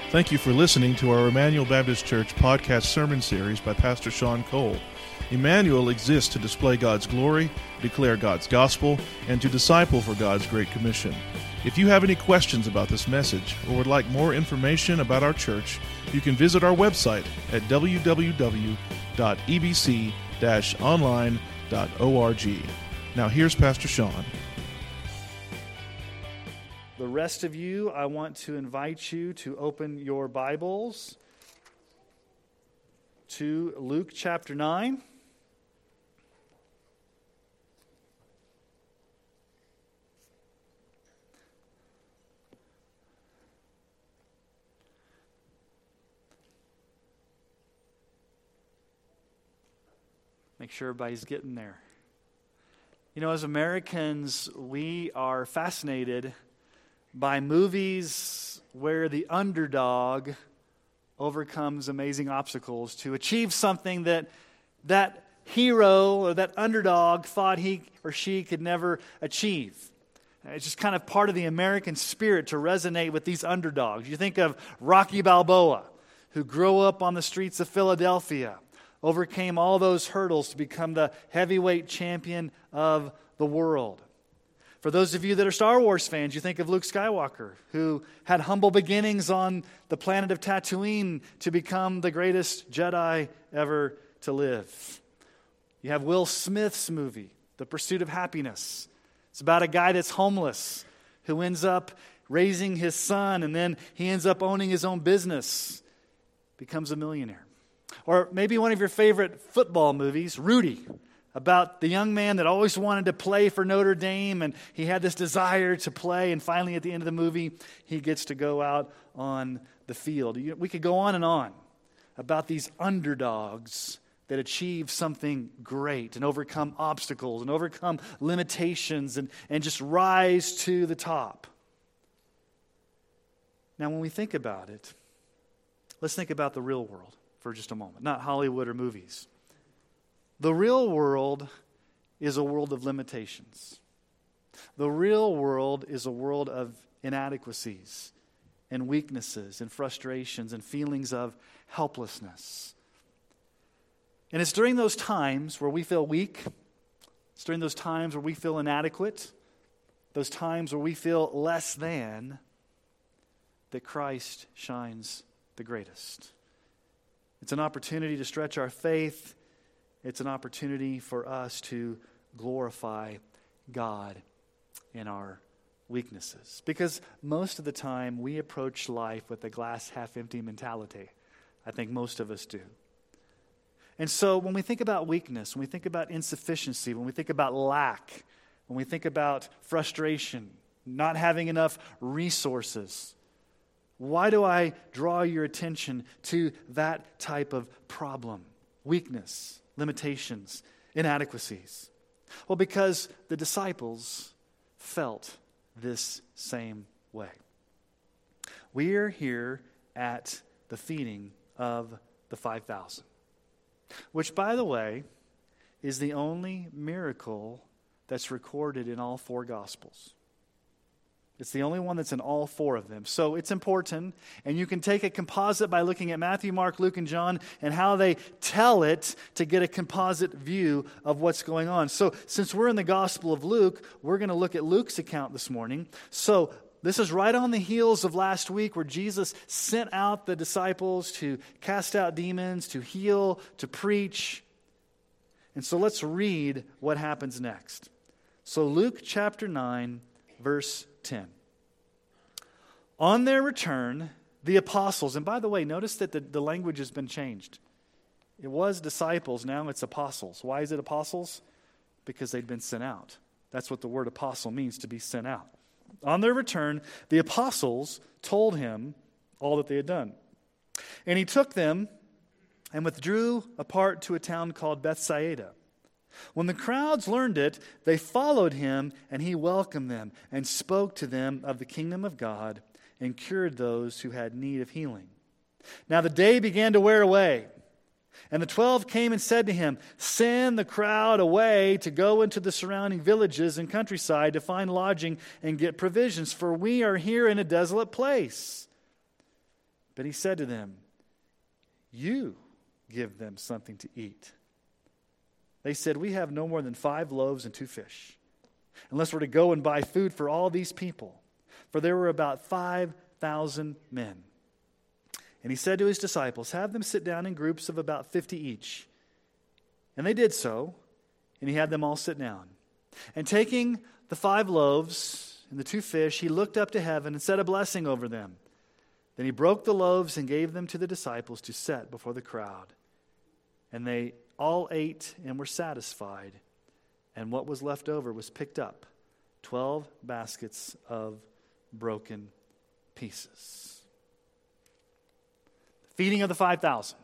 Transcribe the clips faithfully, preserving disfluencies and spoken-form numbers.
Thank you for listening to our Emmanuel Baptist Church podcast sermon series by Pastor Sean Cole. Emmanuel exists to display God's glory, declare God's gospel, and to disciple for God's Great Commission. If you have any questions about this message or would like more information about our church, you can visit our website at w w w dot e b c dash online dot org. Now here's Pastor Sean. The rest of you, I want to invite you to open your Bibles to Luke chapter nine. Make sure everybody's getting there. You know, as Americans, we are fascinated by movies where the underdog overcomes amazing obstacles to achieve something that that hero or that underdog thought he or she could never achieve. It's just kind of part of the American spirit to resonate with these underdogs. You think of Rocky Balboa, who grew up on the streets of Philadelphia, overcame all those hurdles to become the heavyweight champion of the world. For those of you that are Star Wars fans, you think of Luke Skywalker, who had humble beginnings on the planet of Tatooine to become the greatest Jedi ever to live. You have Will Smith's movie, The Pursuit of Happiness. It's about a guy that's homeless who ends up raising his son, and then he ends up owning his own business, becomes a millionaire. Or maybe one of your favorite football movies, Rudy, about the young man that always wanted to play for Notre Dame, and he had this desire to play, and finally at the end of the movie, he gets to go out on the field. We could go on and on about these underdogs that achieve something great and overcome obstacles and overcome limitations and, and just rise to the top. Now, when we think about it, let's think about the real world for just a moment, not Hollywood or movies. The real world is a world of limitations. The real world is a world of inadequacies and weaknesses and frustrations and feelings of helplessness. And it's during those times where we feel weak, it's during those times where we feel inadequate, those times where we feel less than, that Christ shines the greatest. It's an opportunity to stretch our faith. It's an opportunity for us to glorify God in our weaknesses. Because most of the time we approach life with a glass half empty mentality. I think most of us do. And so when we think about weakness, when we think about insufficiency, when we think about lack, when we think about frustration, not having enough resources, why do I draw your attention to that type of problem? Weakness, limitations, inadequacies. Well, because the disciples felt this same way. We are here at the feeding of the five thousand, which, by the way, is the only miracle that's recorded in all four Gospels. It's the only one that's in all four of them. So it's important, and you can take a composite by looking at Matthew, Mark, Luke, and John and how they tell it to get a composite view of what's going on. So since we're in the Gospel of Luke, we're going to look at Luke's account this morning. So this is right on the heels of last week where Jesus sent out the disciples to cast out demons, to heal, to preach. And so let's read what happens next. So Luke chapter nine, verse ten. On their return, the apostles, and by the way, notice that the, the language has been changed. It was disciples, now it's apostles. Why is it apostles? Because they'd been sent out. That's what the word apostle means, to be sent out. On their return, the apostles told him all that they had done. And he took them and withdrew apart to a town called Bethsaida. When the crowds learned it, they followed him, and he welcomed them and spoke to them of the kingdom of God and cured those who had need of healing. Now the day began to wear away, and the twelve came and said to him, "Send the crowd away to go into the surrounding villages and countryside to find lodging and get provisions, for we are here in a desolate place." But he said to them, "You give them something to eat." They said, "We have no more than five loaves and two fish, unless we're to go and buy food for all these people." For there were about five thousand men. And he said to his disciples, "Have them sit down in groups of about fifty each." And they did so, and he had them all sit down. And taking the five loaves and the two fish, he looked up to heaven and said a blessing over them. Then he broke the loaves and gave them to the disciples to set before the crowd. And they all ate and were satisfied. And what was left over was picked up, twelve baskets of broken pieces. Feeding of the five thousand.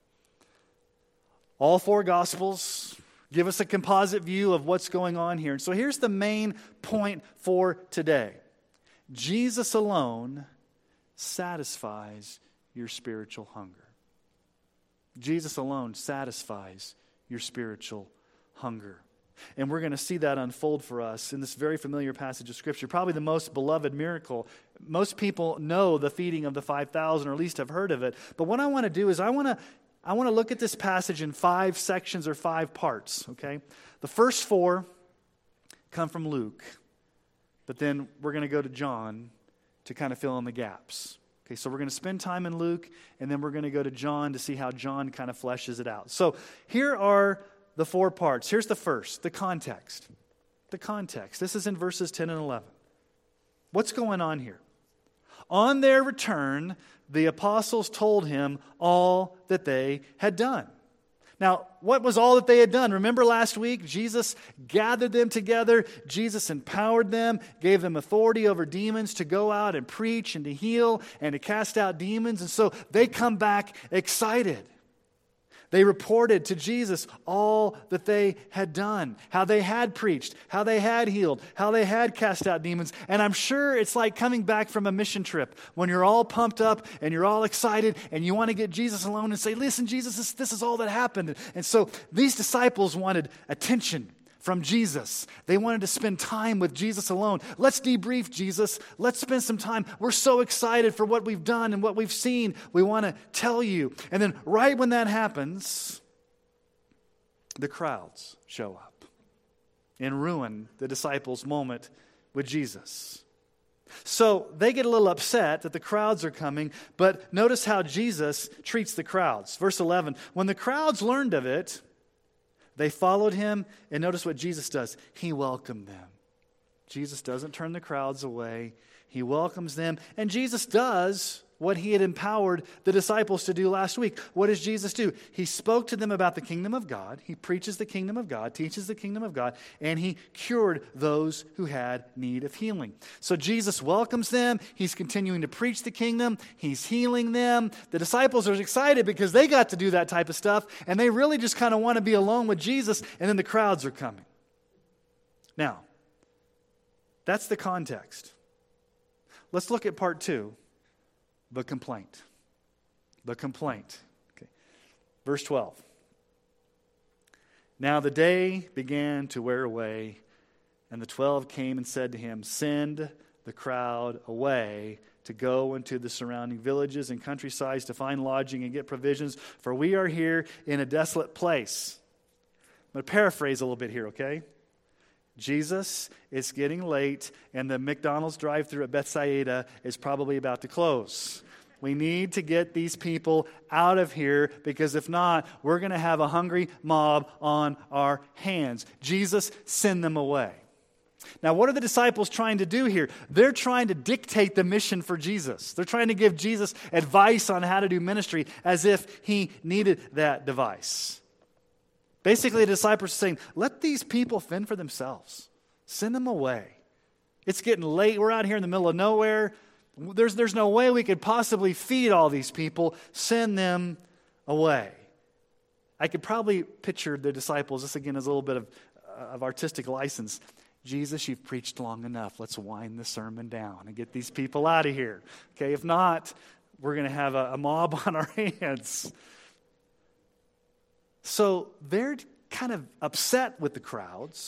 All four Gospels give us a composite view of what's going on here. And so here's the main point for today. Jesus alone satisfies your spiritual hunger. Jesus alone satisfies your spiritual hunger. And we're going to see that unfold for us in this very familiar passage of Scripture. Probably the most beloved miracle. Most people know the feeding of the five thousand, or at least have heard of it. But what I want to do is I want to I want to look at this passage in five sections or five parts. Okay, the first four come from Luke, but then we're going to go to John to kind of fill in the gaps. Okay, so we're going to spend time in Luke, and then we're going to go to John to see how John kind of fleshes it out. So here are the four parts. Here's the first, the context. The context. This is in verses ten and eleven. What's going on here? On their return, the apostles told him all that they had done. Now, what was all that they had done? Remember last week, Jesus gathered them together. Jesus empowered them, gave them authority over demons to go out and preach and to heal and to cast out demons. And so they come back excited. They reported to Jesus all that they had done, how they had preached, how they had healed, how they had cast out demons. And I'm sure it's like coming back from a mission trip when you're all pumped up and you're all excited and you want to get Jesus alone and say, "Listen, Jesus, this, this is all that happened." And so these disciples wanted attention from Jesus. They wanted to spend time with Jesus alone. Let's debrief, Jesus. Let's spend some time. We're so excited for what we've done and what we've seen. We want to tell you. And then right when that happens, the crowds show up and ruin the disciples' moment with Jesus. So they get a little upset that the crowds are coming, but notice how Jesus treats the crowds. Verse eleven, when the crowds learned of it, they followed him, and notice what Jesus does. He welcomed them. Jesus doesn't turn the crowds away. He welcomes them, and Jesus does what he had empowered the disciples to do last week. What does Jesus do? He spoke to them about the kingdom of God. He preaches the kingdom of God, teaches the kingdom of God, and he cured those who had need of healing. So Jesus welcomes them. He's continuing to preach the kingdom. He's healing them. The disciples are excited because they got to do that type of stuff, and they really just kind of want to be alone with Jesus, and then the crowds are coming. Now, that's the context. Let's look at part two. The complaint. The complaint. Okay. Verse twelve. Now the day began to wear away, and the twelve came and said to him, "Send the crowd away to go into the surrounding villages and countrysides to find lodging and get provisions, for we are here in a desolate place." I'm going to paraphrase a little bit here, okay? Jesus, it's getting late, and the McDonald's drive-thru at Bethsaida is probably about to close. We need to get these people out of here, because if not, we're going to have a hungry mob on our hands. Jesus, send them away. Now, what are the disciples trying to do here? They're trying to dictate the mission for Jesus. They're trying to give Jesus advice on how to do ministry as if he needed that device. Basically, the disciples are saying, let these people fend for themselves. Send them away. It's getting late. We're out here in the middle of nowhere. There's, there's no way we could possibly feed all these people. Send them away. I could probably picture the disciples, this again is a little bit of, uh, of artistic license. Jesus, you've preached long enough. Let's wind the sermon down and get these people out of here. Okay, if not, we're going to have a, a mob on our hands. So they're kind of upset with the crowds.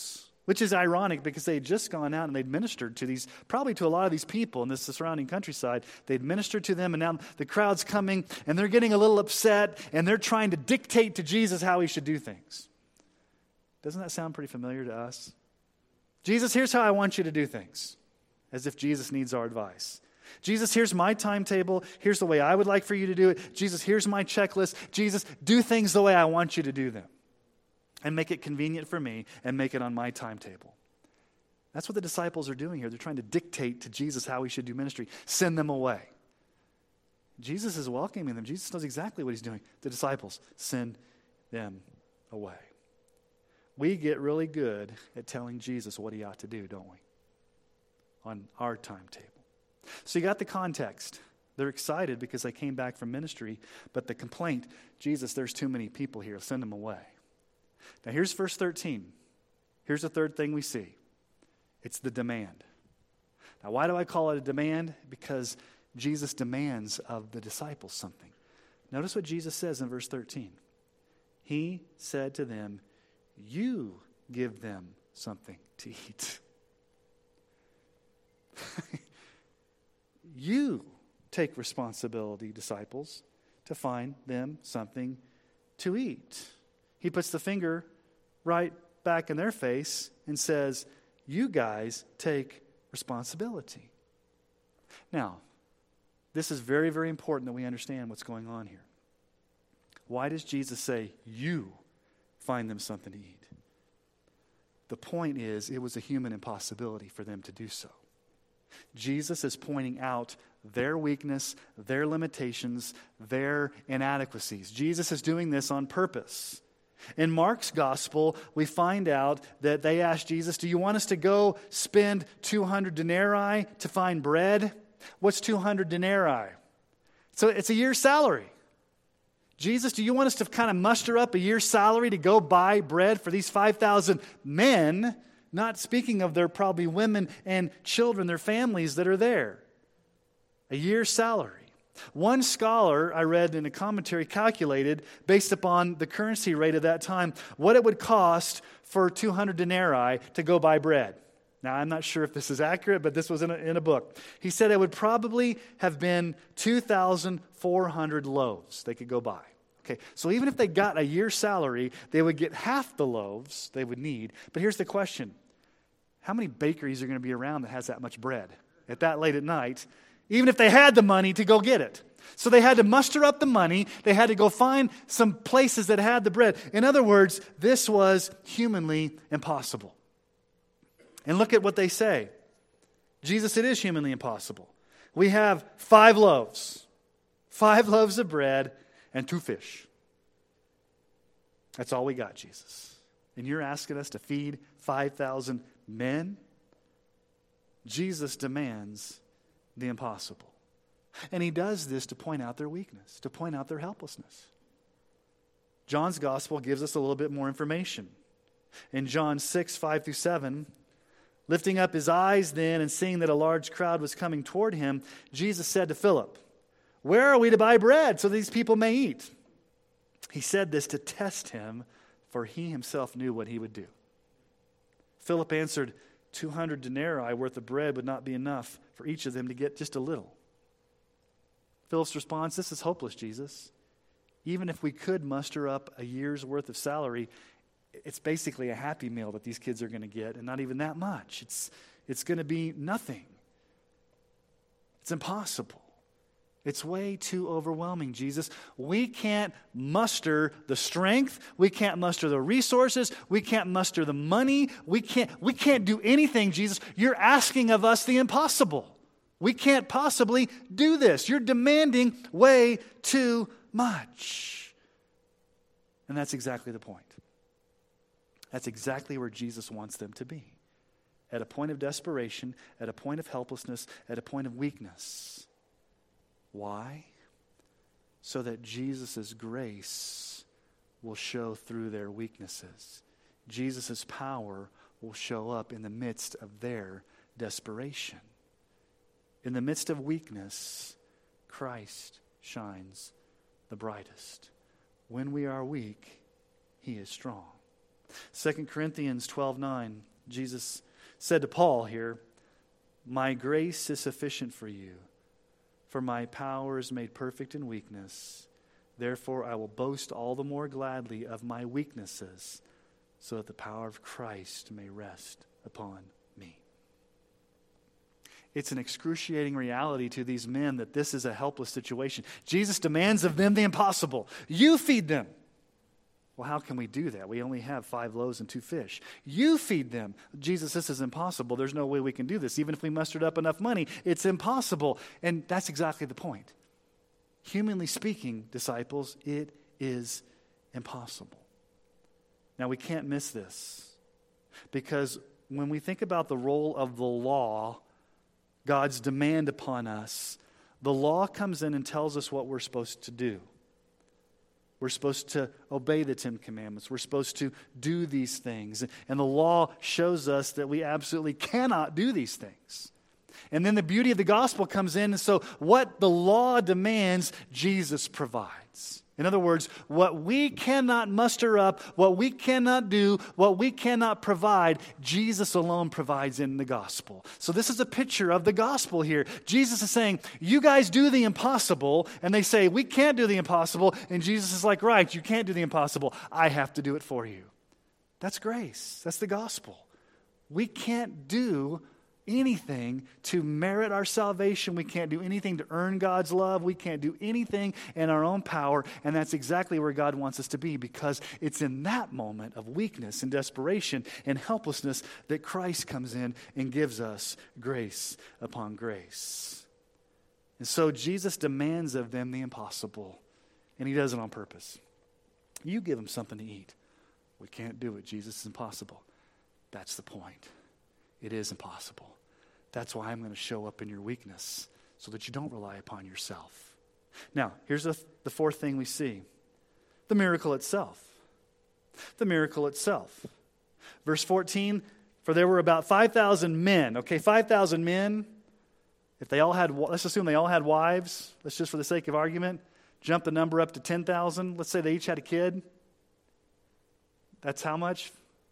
Which is ironic because they had just gone out and they'd ministered to these, probably to a lot of these people in this surrounding countryside. They'd ministered to them, and now the crowd's coming and they're getting a little upset and they're trying to dictate to Jesus how he should do things. Doesn't that sound pretty familiar to us? Jesus, here's how I want you to do things. As if Jesus needs our advice. Jesus, here's my timetable. Here's the way I would like for you to do it. Jesus, here's my checklist. Jesus, do things the way I want you to do them. And make it convenient for me, and make it on my timetable. That's what the disciples are doing here. They're trying to dictate to Jesus how he should do ministry. Send them away. Jesus is welcoming them. Jesus knows exactly what he's doing. The disciples, send them away. We get really good at telling Jesus what he ought to do, don't we? On our timetable. So you got the context. They're excited because they came back from ministry, but the complaint, Jesus, there's too many people here. Send them away. Now here's verse thirteen. Here's the third thing we see. It's the demand. Now why do I call it a demand? Because Jesus demands of the disciples something. Notice what Jesus says in verse thirteen. He said to them, you give them something to eat. You take responsibility, disciples, to find them something to eat. He puts the finger right back in their face and says, you guys take responsibility. Now, this is very, very important that we understand what's going on here. Why does Jesus say, you find them something to eat? The point is, it was a human impossibility for them to do so. Jesus is pointing out their weakness, their limitations, their inadequacies. Jesus is doing this on purpose. In Mark's gospel, we find out that they asked Jesus, do you want us to go spend two hundred denarii to find bread? What's two hundred denarii? So it's a year's salary. Jesus, do you want us to kind of muster up a year's salary to go buy bread for these five thousand men? Not speaking of their probably women and children, their families that are there. A year's salary. One scholar I read in a commentary calculated, based upon the currency rate of that time, what it would cost for two hundred denarii to go buy bread. Now, I'm not sure if this is accurate, but this was in a, in a book. He said it would probably have been two thousand four hundred loaves they could go buy. Okay, so even if they got a year's salary, they would get half the loaves they would need. But here's the question. How many bakeries are going to be around that has that much bread at that late at night, even if they had the money to go get it? So they had to muster up the money. They had to go find some places that had the bread. In other words, this was humanly impossible. And look at what they say. Jesus, it is humanly impossible. We have five loaves, five loaves of bread, and two fish. That's all we got, Jesus. And you're asking us to feed five thousand men? Jesus demands the impossible. And he does this to point out their weakness, to point out their helplessness. John's gospel gives us a little bit more information. In John six, five through seven, lifting up his eyes then and seeing that a large crowd was coming toward him, Jesus said to Philip, where are we to buy bread so these people may eat? He said this to test him, for he himself knew what he would do. Philip answered, two hundred denarii worth of bread would not be enough for each of them to get just a little. Philip's response, this is hopeless, Jesus. Even if we could muster up a year's worth of salary, it's basically a Happy Meal that these kids are going to get, and not even that much. It's, it's going to be nothing. It's impossible. It's way too overwhelming, Jesus. We can't muster the strength. We can't muster the resources. We can't muster the money. We can't, we can't do anything, Jesus. You're asking of us the impossible. We can't possibly do this. You're demanding way too much. And that's exactly the point. That's exactly where Jesus wants them to be. At a point of desperation, at a point of helplessness, at a point of weakness. Why? So that Jesus' grace will show through their weaknesses. Jesus' power will show up in the midst of their desperation. In the midst of weakness, Christ shines the brightest. When we are weak, he is strong. Second Corinthians twelve nine, Jesus said to Paul here, "My grace is sufficient for you, for my power is made perfect in weakness. Therefore I will boast all the more gladly of my weaknesses, so that the power of Christ may rest upon me." It's an excruciating reality to these men that this is a helpless situation. Jesus demands of them the impossible. You feed them. Well, how can we do that? We only have five loaves and two fish. You feed them. Jesus, this is impossible. There's no way we can do this. Even if we mustered up enough money, it's impossible. And that's exactly the point. Humanly speaking, disciples, it is impossible. Now, we can't miss this, because when we think about the role of the law, God's demand upon us, the law comes in and tells us what we're supposed to do. We're supposed to obey the Ten Commandments. We're supposed to do these things. And the law shows us that we absolutely cannot do these things. And then the beauty of the gospel comes in, and so what the law demands, Jesus provides. In other words, what we cannot muster up, what we cannot do, what we cannot provide, Jesus alone provides in the gospel. So this is a picture of the gospel here. Jesus is saying, you guys do the impossible, and they say, we can't do the impossible, and Jesus is like, right, you can't do the impossible. I have to do it for you. That's grace. That's the gospel. We can't do anything to merit our salvation. We can't do anything to earn God's love. We can't do anything in our own power. And that's exactly where God wants us to be, because it's in that moment of weakness and desperation and helplessness that Christ comes in and gives us grace upon grace. And so Jesus demands of them the impossible, and he does it on purpose. You give them something to eat. We can't do it, Jesus. It's impossible. That's the point. It is impossible. That's why I'm going to show up in your weakness, so that you don't rely upon yourself. Now, here's the, the fourth thing we see. The miracle itself. The miracle itself. Verse fourteen, for there were about five thousand men. Okay, five thousand men. If they all had, let's assume they all had wives. Let's just, for the sake of argument, jump the number up to ten thousand. Let's say they each had a kid. That's how much?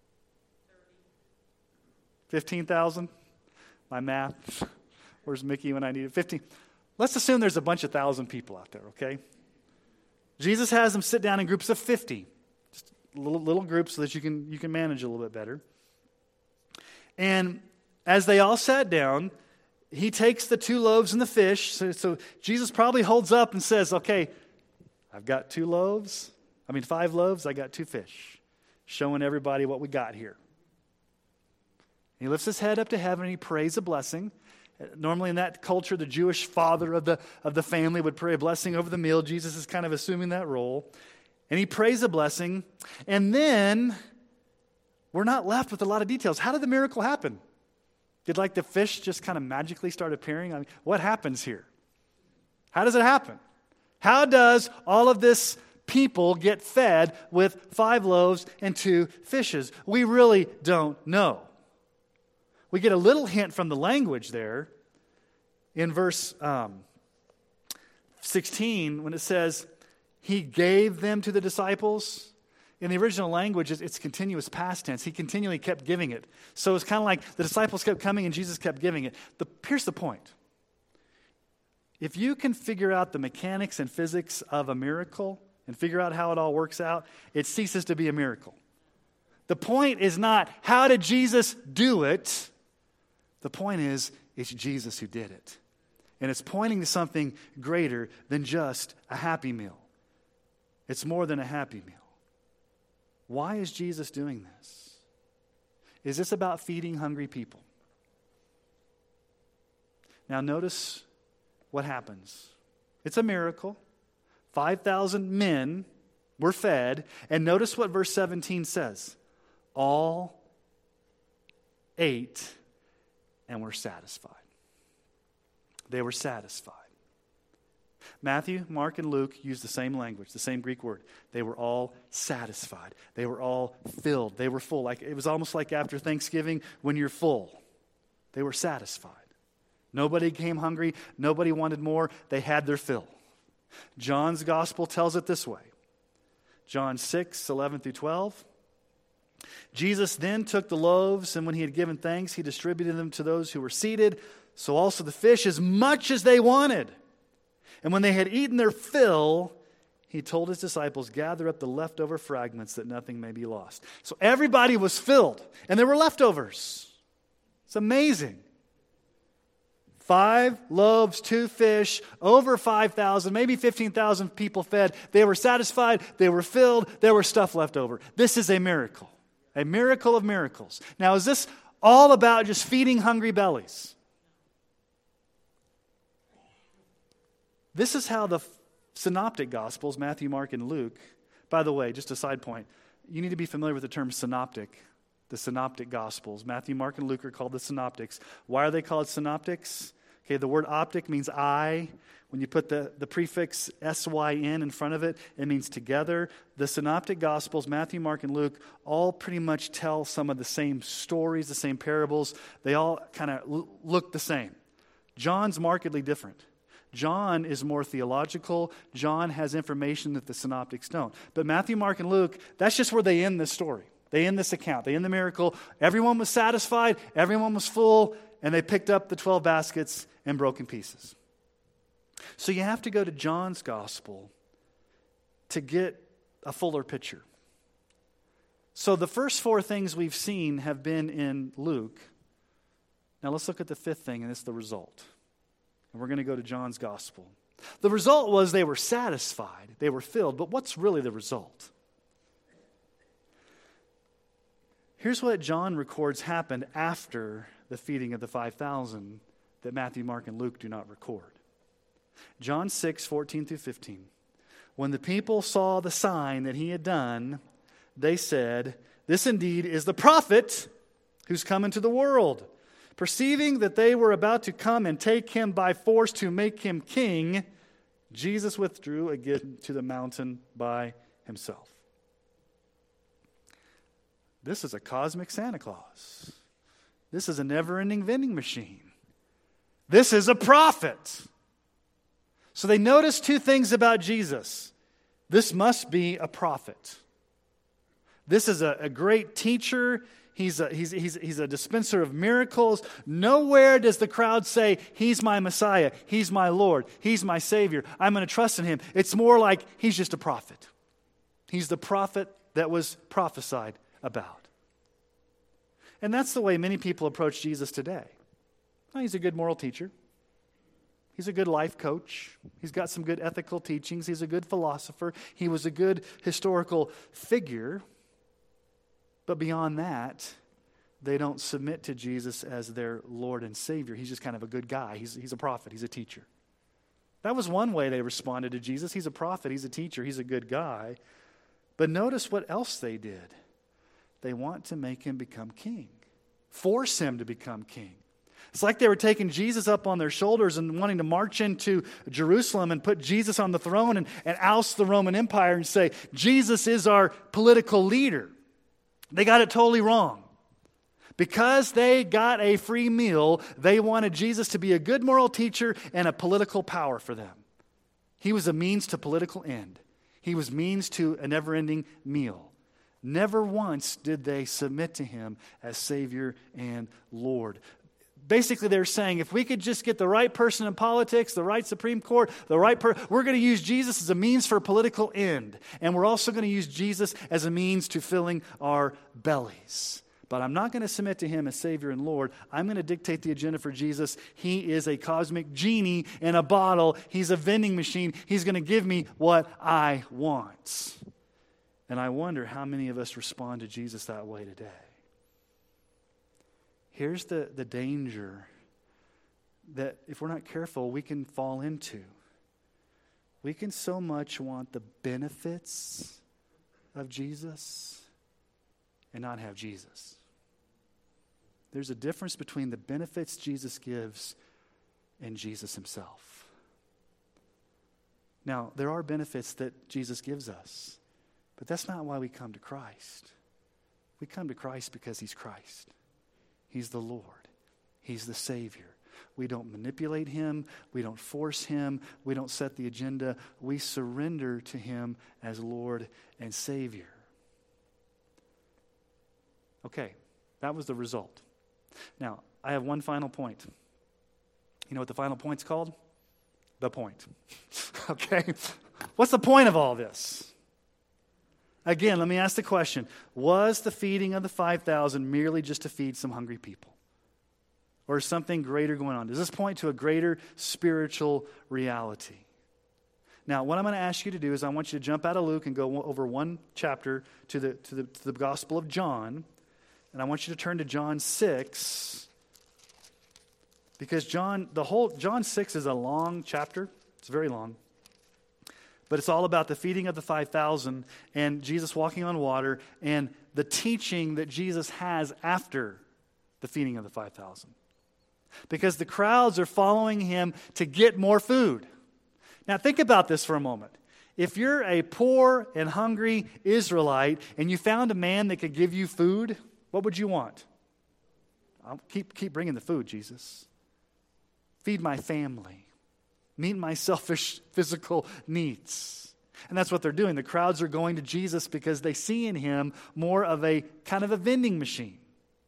fifteen thousand? My math. Where's Mickey when I need it? fifteen. Let's assume there's a bunch of thousand people out there, okay? Jesus has them sit down in groups of fifty. Just little, little groups so that you can, you can manage a little bit better. And as they all sat down, he takes the two loaves and the fish. So, so Jesus probably holds up and says, okay, I've got two loaves. I mean, five loaves. I got two fish. Showing everybody what we got here. He lifts his head up to heaven and he prays a blessing. Normally in that culture, the Jewish father of the, of the family would pray a blessing over the meal. Jesus is kind of assuming that role. And he prays a blessing. And then we're not left with a lot of details. How did the miracle happen? Did like the fish just kind of magically start appearing? I mean, what happens here? How does it happen? How does all of this people get fed with five loaves and two fishes? We really don't know. We get a little hint from the language there in verse um, sixteen when it says, he gave them to the disciples. In the original language, it's continuous past tense. He continually kept giving it. So it's kind of like the disciples kept coming and Jesus kept giving it. The, here's the point. If you can figure out the mechanics and physics of a miracle and figure out how it all works out, it ceases to be a miracle. The point is not, how did Jesus do it? The point is, it's Jesus who did it. And it's pointing to something greater than just a happy meal. It's more than a happy meal. Why is Jesus doing this? Is this about feeding hungry people? Now notice what happens. It's a miracle. five thousand men were fed. And notice what verse seventeen says. All ate and were satisfied. They were satisfied. Matthew, Mark, and Luke use the same language, the same Greek word. They were all satisfied. They were all filled. They were full. Like it was almost like after Thanksgiving when you're full. They were satisfied. Nobody came hungry. Nobody wanted more. They had their fill. John's gospel tells it this way. John six, eleven through twelve. Jesus then took the loaves, and when he had given thanks, he distributed them to those who were seated, so also the fish, as much as they wanted. And when they had eaten their fill, he told his disciples, gather up the leftover fragments that nothing may be lost. So everybody was filled, and there were leftovers. It's amazing. Five loaves, two fish, over five thousand, maybe fifteen thousand people fed. They were satisfied, they were filled, there was stuff left over. This is a miracle. A miracle of miracles. Now, is this all about just feeding hungry bellies? This is how the synoptic gospels, Matthew, Mark, and Luke, by the way, just a side point, you need to be familiar with the term synoptic, the synoptic gospels. Matthew, Mark, and Luke are called the synoptics. Why are they called synoptics? Okay, the word optic means eye. When you put the, the prefix S Y N in front of it, it means together. The synoptic gospels, Matthew, Mark, and Luke, all pretty much tell some of the same stories, the same parables. They all kind of l- look the same. John's markedly different. John is more theological. John has information that the synoptics don't. But Matthew, Mark, and Luke, that's just where they end this story. They end this account. They end the miracle. Everyone was satisfied. Everyone was full. And they picked up the twelve baskets and broke in pieces. So you have to go to John's gospel to get a fuller picture. So the first four things we've seen have been in Luke. Now let's look at the fifth thing, and it's the result. And we're going to go to John's gospel. The result was they were satisfied. They were filled. But what's really the result? Here's what John records happened after the feeding of the five thousand that Matthew, Mark, and Luke do not record. John six, fourteen through fifteen. When the people saw the sign that he had done, they said, this indeed is the prophet who's come into the world. Perceiving that they were about to come and take him by force to make him king, Jesus withdrew again to the mountain by himself. This is a cosmic Santa Claus. This is a never-ending vending machine. This is a prophet. So they noticed two things about Jesus. This must be a prophet. This is a, a great teacher. He's a, he's, he's, he's a dispenser of miracles. Nowhere does the crowd say, he's my Messiah, he's my Lord, he's my Savior, I'm going to trust in him. It's more like he's just a prophet. He's the prophet that was prophesied about. And that's the way many people approach Jesus today. Oh, he's a good moral teacher. He's a good life coach. He's got some good ethical teachings. He's a good philosopher. He was a good historical figure. But beyond that, they don't submit to Jesus as their Lord and Savior. He's just kind of a good guy. He's, he's a prophet. He's a teacher. That was one way they responded to Jesus. He's a prophet. He's a teacher. He's a good guy. But notice what else they did. They want to make him become king. Force him to become king. It's like they were taking Jesus up on their shoulders and wanting to march into Jerusalem and put Jesus on the throne and, and oust the Roman Empire and say, Jesus is our political leader. They got it totally wrong. Because they got a free meal, they wanted Jesus to be a good moral teacher and a political power for them. He was a means to political end. He was means to a never-ending meal. Never once did they submit to him as Savior and Lord. Basically, they're saying, if we could just get the right person in politics, the right Supreme Court, the right per- we're going to use Jesus as a means for a political end. And we're also going to use Jesus as a means to filling our bellies. But I'm not going to submit to him as Savior and Lord. I'm going to dictate the agenda for Jesus. He is a cosmic genie in a bottle. He's a vending machine. He's going to give me what I want. And I wonder how many of us respond to Jesus that way today. Here's the, the danger that if we're not careful, we can fall into. We can so much want the benefits of Jesus and not have Jesus. There's a difference between the benefits Jesus gives and Jesus himself. Now, there are benefits that Jesus gives us, but that's not why we come to Christ. We come to Christ because he's Christ. He's the Lord. He's the Savior. We don't manipulate him. We don't force him. We don't set the agenda. We surrender to him as Lord and Savior. Okay, that was the result. Now, I have one final point. You know what the final point's called? The point. Okay? What's the point of all this? Again, let me ask the question. Was the feeding of the five thousand merely just to feed some hungry people? Or is something greater going on? Does this point to a greater spiritual reality? Now, what I'm going to ask you to do is I want you to jump out of Luke and go over one chapter to the, to the, to the Gospel of John. And I want you to turn to John six. Because John, the whole, John six is a long chapter. It's very long. But it's all about the feeding of the five thousand and Jesus walking on water and the teaching that Jesus has after the feeding of the five thousand. Because the crowds are following him to get more food. Now think about this for a moment. If you're a poor and hungry Israelite and you found a man that could give you food, what would you want? I'll keep, keep bringing the food, Jesus. Feed my family. Meet my selfish physical needs. And that's what they're doing. The crowds are going to Jesus because they see in him more of a kind of a vending machine.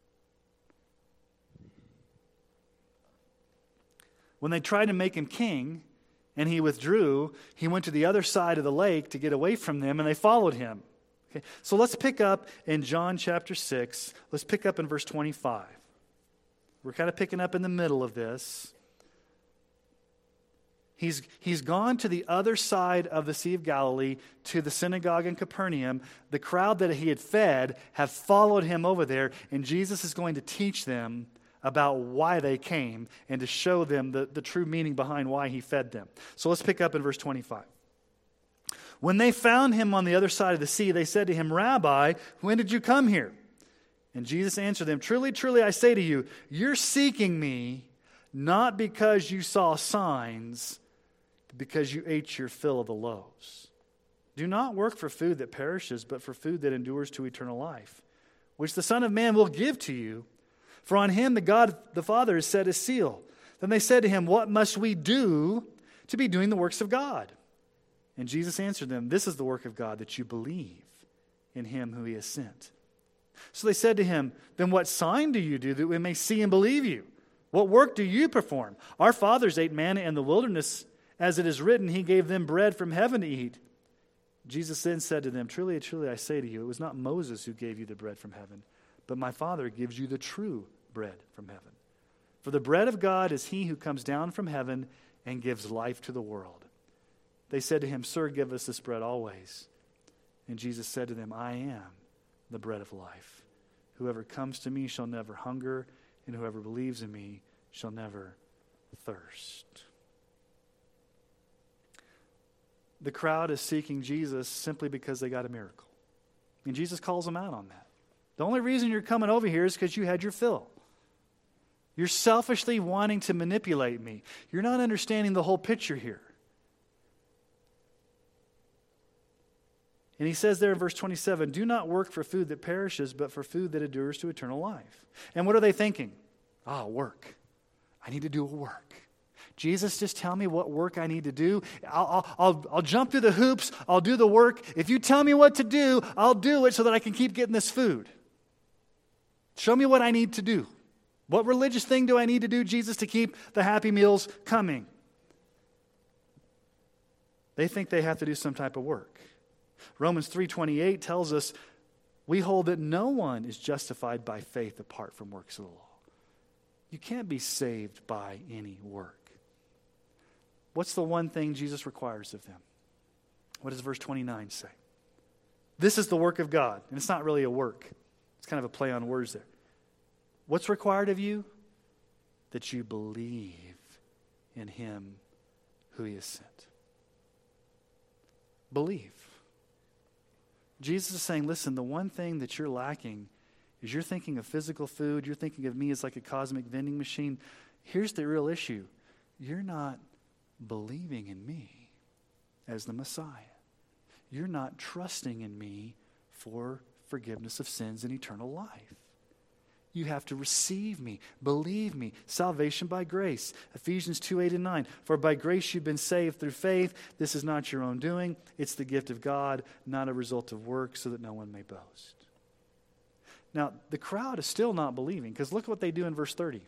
When they tried to make him king and he withdrew, he went to the other side of the lake to get away from them and they followed him. Okay, so let's pick up in John chapter six. Let's pick up in verse twenty-five. We're kind of picking up in the middle of this. He's, he's gone to the other side of the Sea of Galilee to the synagogue in Capernaum. The crowd that he had fed have followed him over there, and Jesus is going to teach them about why they came and to show them the, the true meaning behind why he fed them. So let's pick up in verse twenty-five. When they found him on the other side of the sea, they said to him, Rabbi, when did you come here? And Jesus answered them, Truly, truly, I say to you, you're seeking me not because you saw signs, but because you ate your fill of the loaves. Do not work for food that perishes, but for food that endures to eternal life, which the Son of Man will give to you. For on him the God the Father has set his seal. Then they said to him, What must we do to be doing the works of God? And Jesus answered them, This is the work of God, that you believe in him who he has sent. So they said to him, Then what sign do you do that we may see and believe you? What work do you perform? Our fathers ate manna in the wilderness, as it is written, he gave them bread from heaven to eat. Jesus then said to them, Truly, truly, I say to you, it was not Moses who gave you the bread from heaven, but my Father gives you the true bread from heaven. For the bread of God is he who comes down from heaven and gives life to the world. They said to him, Sir, give us this bread always. And Jesus said to them, I am the bread of life. Whoever comes to me shall never hunger, and whoever believes in me shall never thirst. The crowd is seeking Jesus simply because they got a miracle. And Jesus calls them out on that. The only reason you're coming over here is because you had your fill. You're selfishly wanting to manipulate me. You're not understanding the whole picture here. And he says there in verse twenty-seven, do not work for food that perishes, but for food that endures to eternal life. And what are they thinking? Ah, work. I need to do a work. Jesus, just tell me what work I need to do. I'll, I'll, I'll jump through the hoops. I'll do the work. If you tell me what to do, I'll do it so that I can keep getting this food. Show me what I need to do. What religious thing do I need to do, Jesus, to keep the Happy Meals coming? They think they have to do some type of work. Romans three twenty-eight tells us we hold that no one is justified by faith apart from works of the law. You can't be saved by any work. What's the one thing Jesus requires of them? What does verse twenty-nine say? This is the work of God. And it's not really a work. It's kind of a play on words there. What's required of you? That you believe in him who he has sent. Believe. Jesus is saying, listen, the one thing that you're lacking is you're thinking of physical food. You're thinking of me as like a cosmic vending machine. Here's the real issue. You're not believing in me as the Messiah. You're not trusting in me for forgiveness of sins and eternal life. You have to receive me, believe me, salvation by grace. Ephesians two, eight and nine. For by grace you've been saved through faith. This is not your own doing. It's the gift of God, not a result of works, so that no one may boast. Now, the crowd is still not believing, because look what they do in verse thirty.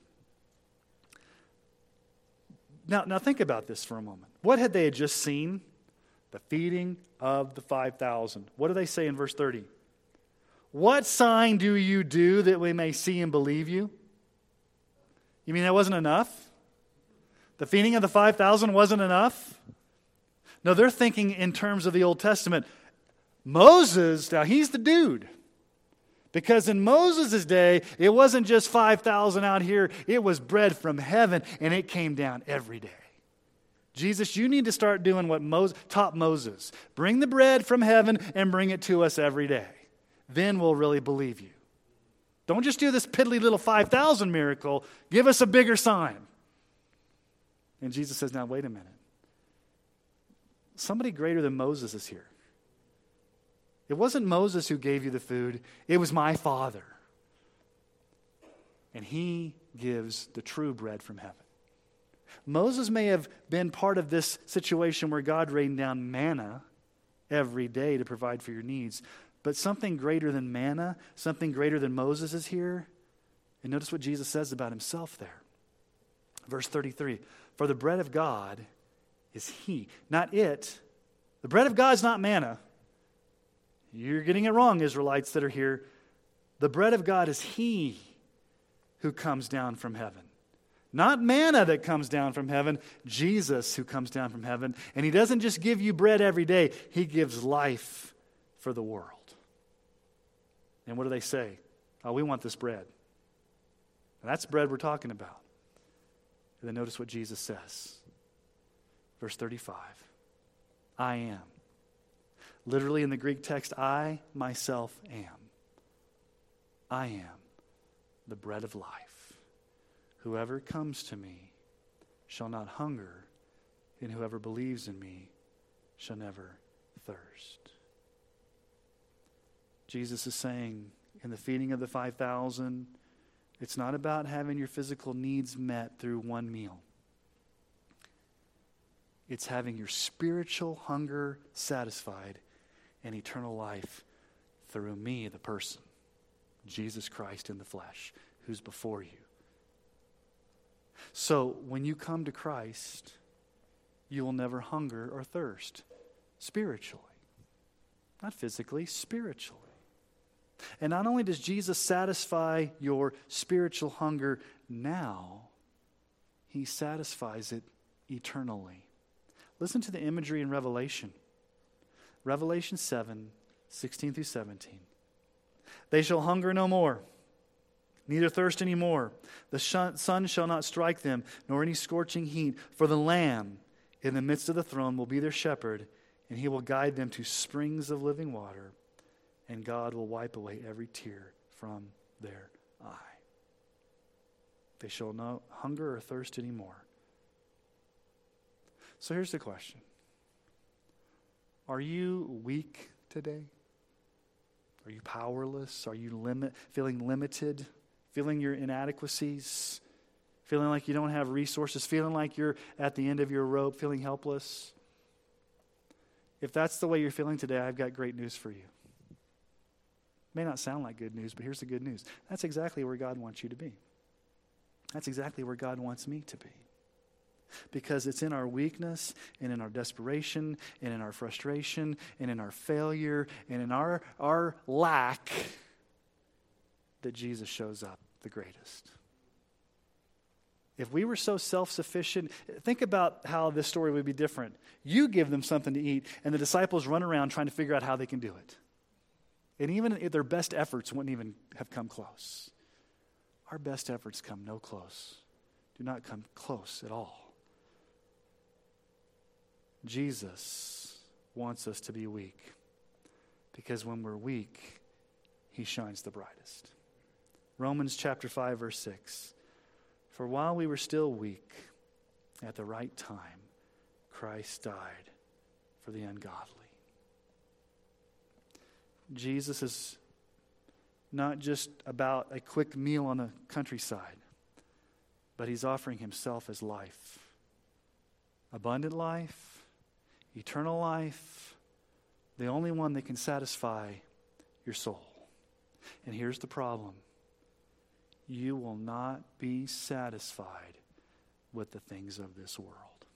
Now, now think about this for a moment. What had they just seen? The feeding of the five thousand. What do they say in verse thirty? What sign do you do that we may see and believe you? You mean that wasn't enough? The feeding of the five thousand wasn't enough? No, they're thinking in terms of the Old Testament. Moses, now he's the dude. Because in Moses' day, it wasn't just five thousand out here. It was bread from heaven, and it came down every day. Jesus, you need to start doing what Moses taught Moses. Bring the bread from heaven and bring it to us every day. Then we'll really believe you. Don't just do this piddly little five thousand miracle. Give us a bigger sign. And Jesus says, now wait a minute. Somebody greater than Moses is here. It wasn't Moses who gave you the food. It was my Father. And he gives the true bread from heaven. Moses may have been part of this situation where God rained down manna every day to provide for your needs. But something greater than manna, something greater than Moses is here. And notice what Jesus says about himself there. Verse thirty-three, for the bread of God is he, not it. The bread of God is not manna. You're getting it wrong, Israelites that are here. The bread of God is he who comes down from heaven. Not manna that comes down from heaven, Jesus who comes down from heaven. And he doesn't just give you bread every day, he gives life for the world. And what do they say? Oh, we want this bread. And that's bread we're talking about. And then notice what Jesus says. Verse thirty-five. I am. Literally in the Greek text, I myself am. I am the bread of life. Whoever comes to me shall not hunger, and whoever believes in me shall never thirst. Jesus is saying in the feeding of the five thousand, it's not about having your physical needs met through one meal. It's having your spiritual hunger satisfied and eternal life through me, the person, Jesus Christ in the flesh, who's before you. So when you come to Christ, you will never hunger or thirst spiritually. Not physically, spiritually. And not only does Jesus satisfy your spiritual hunger now, he satisfies it eternally. Listen to the imagery in Revelation. Revelation seven, sixteen through seventeen. They shall hunger no more, neither thirst any more. The sun shall not strike them, nor any scorching heat. For the Lamb in the midst of the throne will be their shepherd, and he will guide them to springs of living water, and God will wipe away every tear from their eye. They shall not hunger or thirst anymore. So here's the question. Are you weak today? Are you powerless? Are you limit, feeling limited? Feeling your inadequacies? Feeling like you don't have resources? Feeling like you're at the end of your rope? Feeling helpless? If that's the way you're feeling today, I've got great news for you. It may not sound like good news, but here's the good news. That's exactly where God wants you to be. That's exactly where God wants me to be. Because it's in our weakness and in our desperation and in our frustration and in our failure and in our, our lack that Jesus shows up the greatest. If we were so self-sufficient, think about how this story would be different. You give them something to eat, and the disciples run around trying to figure out how they can do it. And even if their best efforts wouldn't even have come close. Our best efforts come no close. Do not come close at all. Jesus wants us to be weak, because when we're weak, he shines the brightest. Romans chapter five, verse six. For while we were still weak, at the right time, Christ died for the ungodly. Jesus is not just about a quick meal on the countryside, but he's offering himself as life. Abundant life, eternal life, the only one that can satisfy your soul. And here's the problem. You will not be satisfied with the things of this world.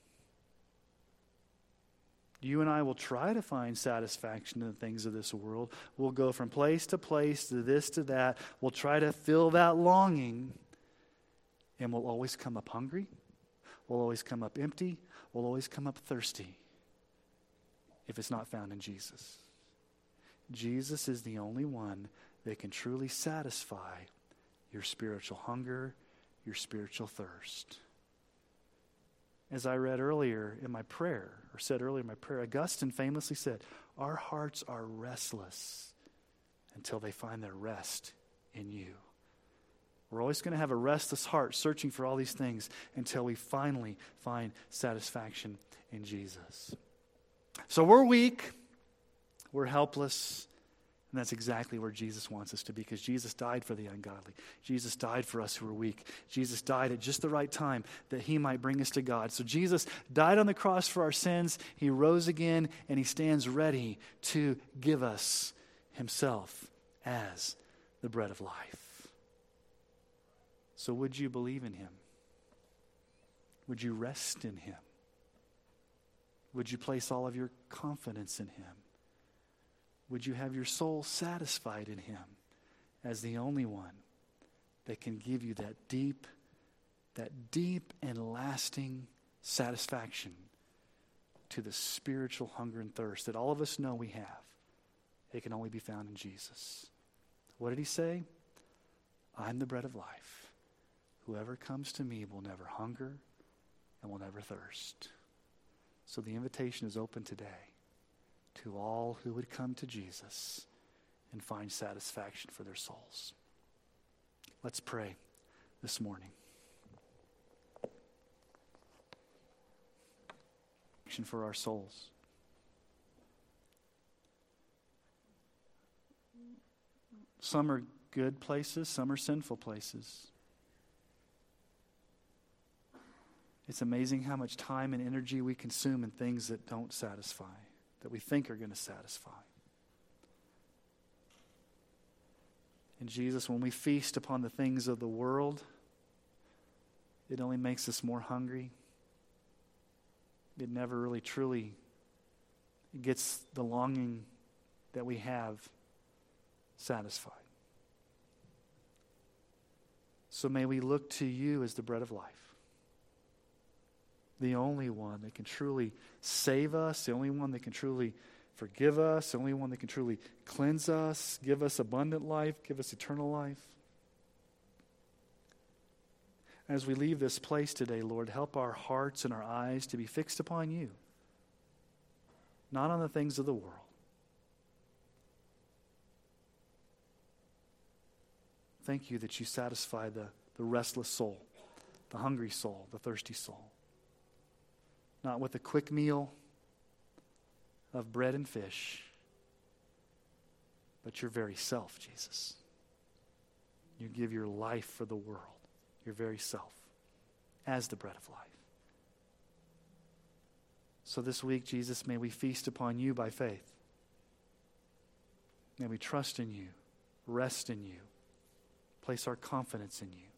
You and I will try to find satisfaction in the things of this world. We'll go from place to place, to this to that. We'll try to fill that longing, and we'll always come up hungry. We'll always come up empty. We'll always come up thirsty if it's not found in Jesus. Jesus is the only one that can truly satisfy your spiritual hunger, your spiritual thirst. As I read earlier in my prayer, or said earlier in my prayer, Augustine famously said, our hearts are restless until they find their rest in you. We're always going to have a restless heart searching for all these things until we finally find satisfaction in Jesus. So we're weak, we're helpless, and that's exactly where Jesus wants us to be, because Jesus died for the ungodly. Jesus died for us who are weak. Jesus died at just the right time that he might bring us to God. So Jesus died on the cross for our sins. He rose again, and he stands ready to give us himself as the bread of life. So would you believe in him? Would you rest in him? Would you place all of your confidence in him? Would you have your soul satisfied in him as the only one that can give you that deep, that deep and lasting satisfaction to the spiritual hunger and thirst that all of us know we have? It can only be found in Jesus. What did he say? I'm the bread of life. Whoever comes to me will never hunger and will never thirst. So the invitation is open today to all who would come to Jesus and find satisfaction for their souls. Let's pray this morning. For our souls. Some are good places, some are sinful places. It's amazing how much time and energy we consume in things that don't satisfy, that we think are going to satisfy. And Jesus, when we feast upon the things of the world, it only makes us more hungry. It never really truly gets the longing that we have satisfied. So may we look to you as the bread of life. The only one that can truly save us, the only one that can truly forgive us, the only one that can truly cleanse us, give us abundant life, give us eternal life. As we leave this place today, Lord, help our hearts and our eyes to be fixed upon you, not on the things of the world. Thank you that you satisfy the, the restless soul, the hungry soul, the thirsty soul. Not with a quick meal of bread and fish, but your very self, Jesus. You give your life for the world, your very self, as the bread of life. So this week, Jesus, may we feast upon you by faith. May we trust in you, rest in you, place our confidence in you.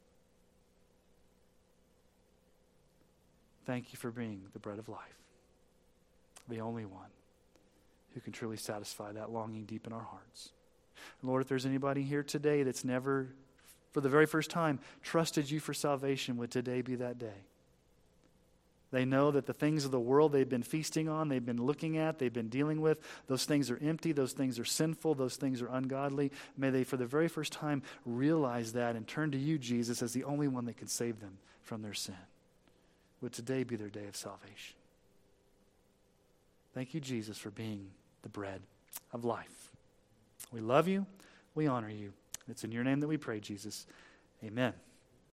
Thank you for being the bread of life, the only one who can truly satisfy that longing deep in our hearts. Lord, if there's anybody here today that's never, for the very first time, trusted you for salvation, would today be that day? They know that the things of the world they've been feasting on, they've been looking at, they've been dealing with, those things are empty, those things are sinful, those things are ungodly. May they, for the very first time, realize that and turn to you, Jesus, as the only one that can save them from their sin. Would today be their day of salvation. Thank you, Jesus, for being the bread of life. We love you. We honor you. It's in your name that we pray, Jesus. Amen.